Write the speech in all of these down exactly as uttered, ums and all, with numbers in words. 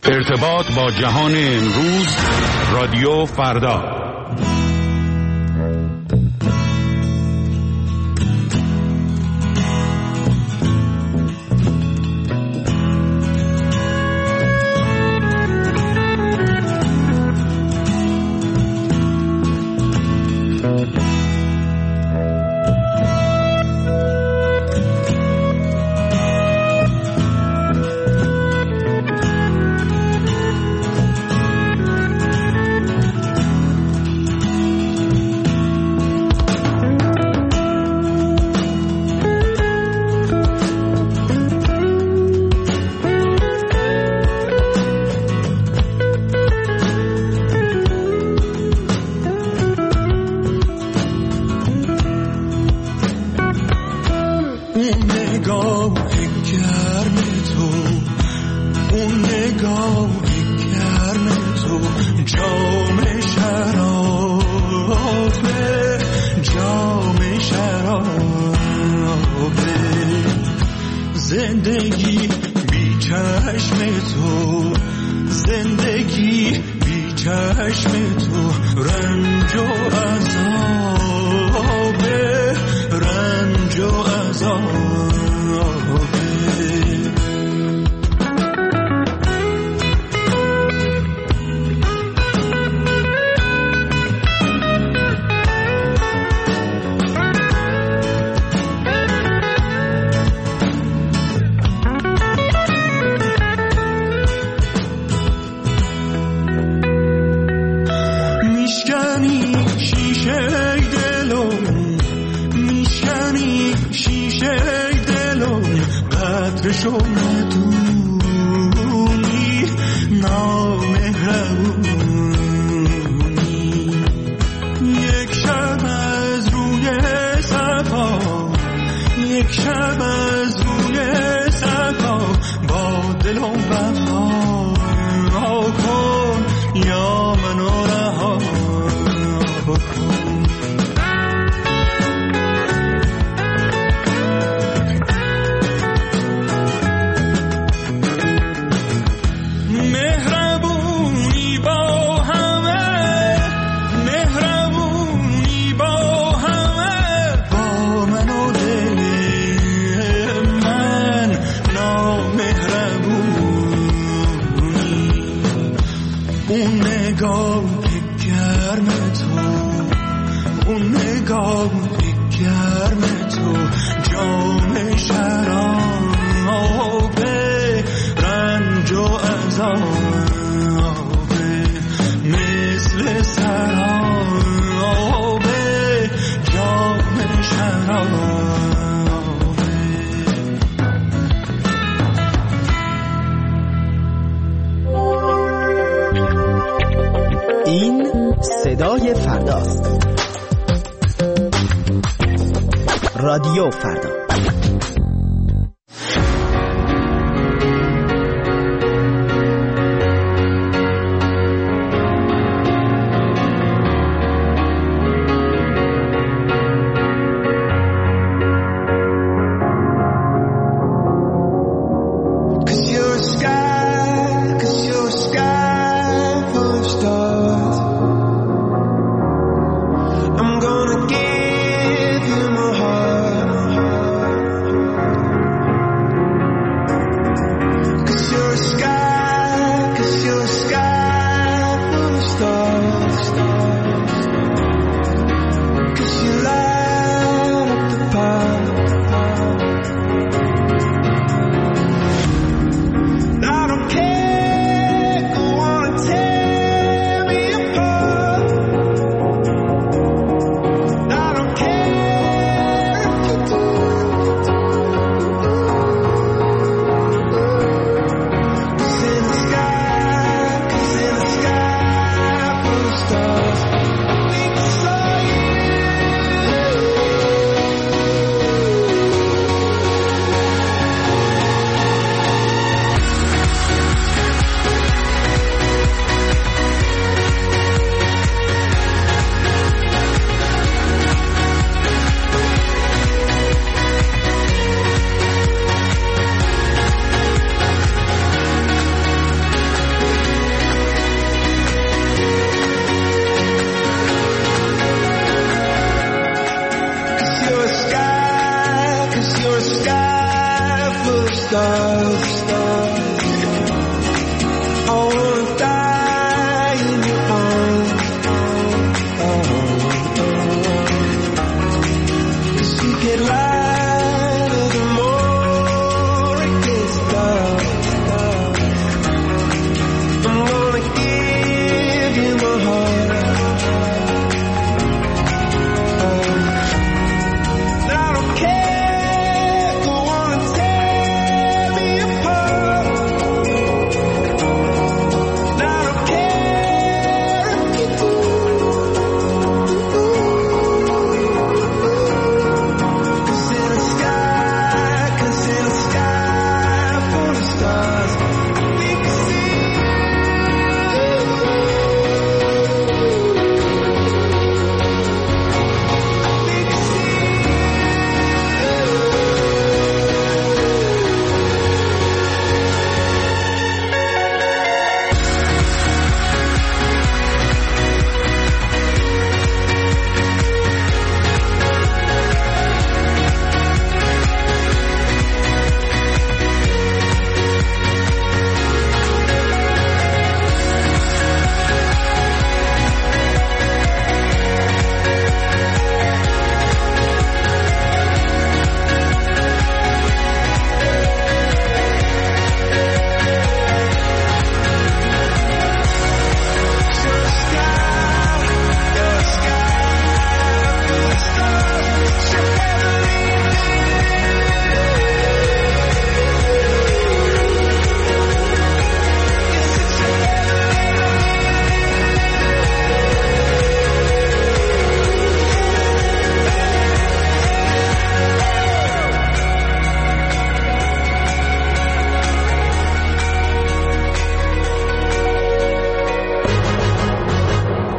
ارتباط با جهان امروز، رادیو فردا. زندگی بی چشم تو، زندگی بی چشم تو، رنج و عذاب، رنج و عذاب. شو ندونی نامهربونی، یک شب از روی صفا، یک شب از روی صفا، با دل و وفا کن یا منو رها کن. این صدای فرداست. رادیو فردا. I'm gonna give you my heart.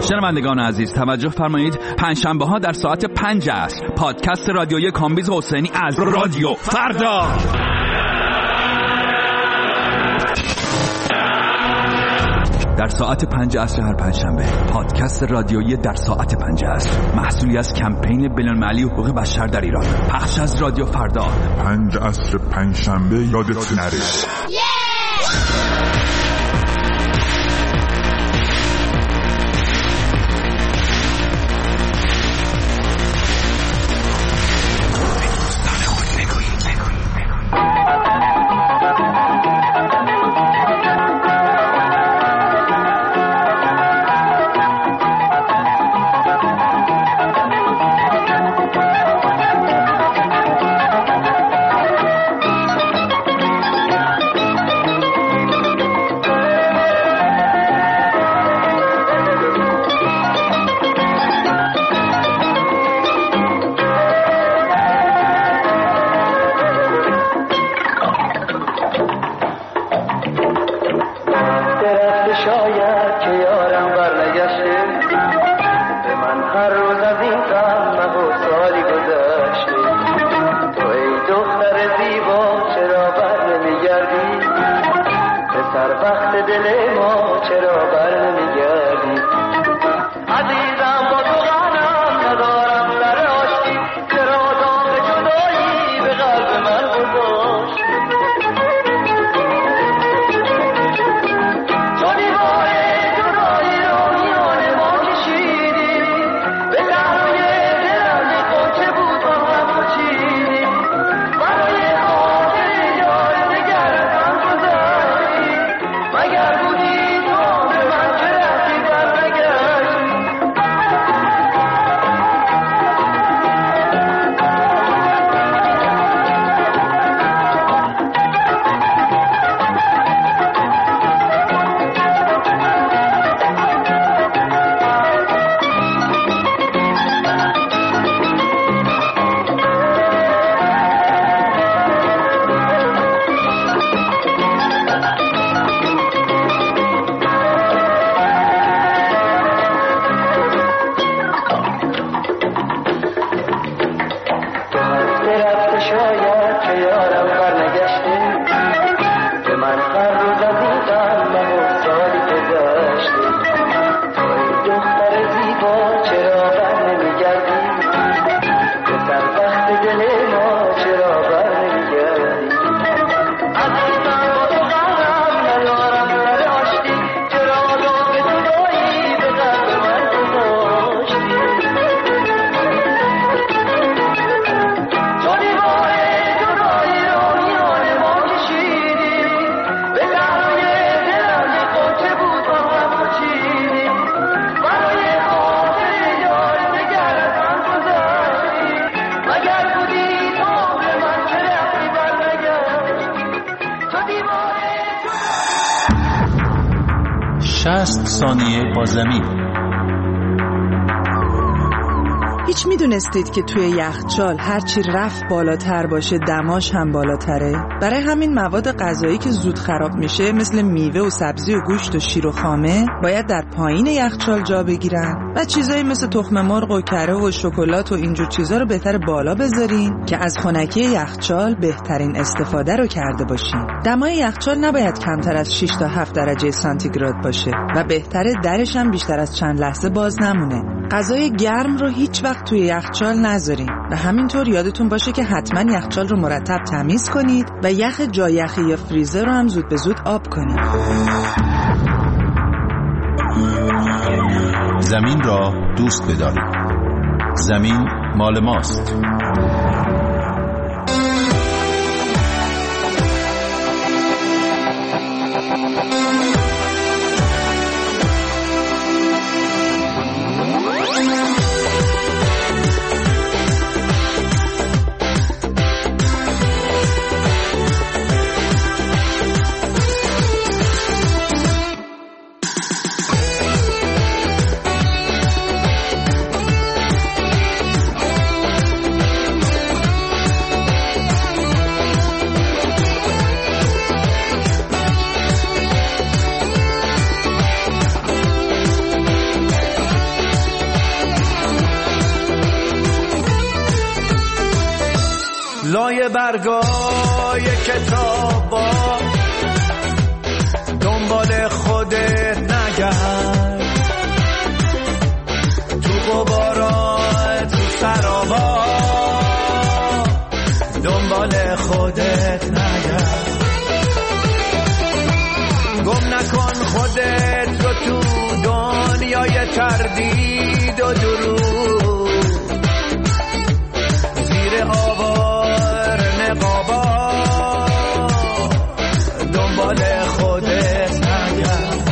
شنوندگان عزیز توجه فرمایید، پنجشنبه ها در ساعت پنج عصر پادکست رادیویی کامبیز حسینی از رادیو فردا. در ساعت پنج عصر هر پنجشنبه پادکست رادیویی در ساعت پنج عصر، محصولی از کمپین بین‌المللی حقوق بشر در ایران، پخش از رادیو فردا. پنج عصر پنجشنبه یادت نره. شصت ثانیه با زمین. هیچ میدونستید که توی یخچال هرچی رفت بالاتر باشه دماش هم بالاتره؟ برای همین مواد غذایی که زود خراب میشه مثل میوه و سبزی و گوشت و شیر و خامه باید در پایین یخچال جا بگیرن و چیزایی مثل تخم مرغ و کره و شکلات و اینجور چیزا رو بهتر بالا بذارین که از خنکی یخچال بهترین استفاده رو کرده باشین. دمای یخچال نباید کمتر از شش تا هفت درجه سانتیگراد باشه و بهتره درش هم بیشتر از چند لحظه باز نمونه. غذای گرم رو هیچ وقت توی یخچال نذارین و همینطور یادتون باشه که حتما یخچال رو مرتب تمیز کنید و یخ جایخی یا فریزر رو هم زود به زود آب کنید. زمین را دوست بدارید. زمین مال ماست. لای برگای کتابا دنبال خودت نگرد، تو غبارات تو سرابا دنبال خودت نگرد. گم نکن خودت رو تو دنیای تردید و دروغ، زیر آوار نقابا دنبال خودت نگرد.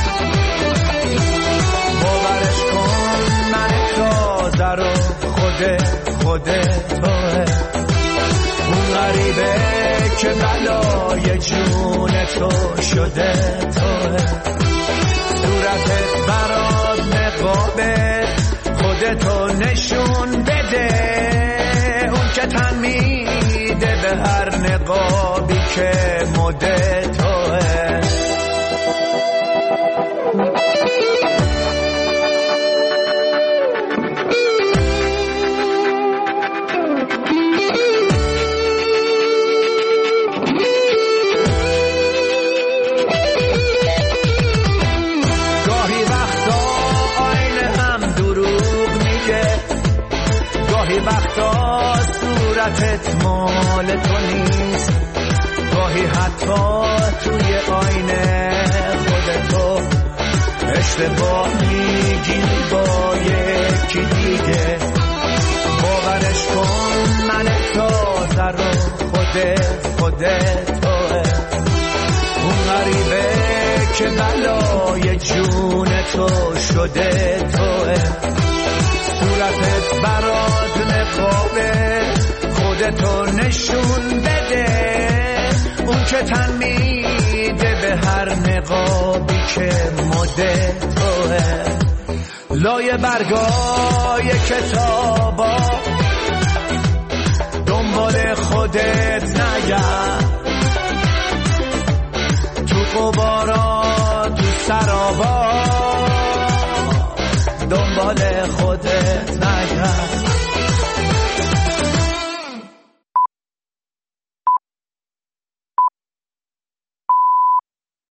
باورش کن من تازه رو خودت خودت توه، اون غریبه که بلای جون تو شده توه. صورتت برات نقابه خودتو نشون بده، اون که تن میده به هر نقابی که مده توه. وقتا صورتت مال تو نیست، گاهی حتی توی آینه خودتو اشتباه میگیری با یکی دیگه. باورش کن من تازه رو خودت خودت توه، اون غریبه که بلای جون تو شده توه. صورتت برات نقابه خودتو نشون بده، اون که تن میده به هر نقابی که مده توه. لای برگای کتابا دنبال خودت نگرد، تو غبارا تو سرابا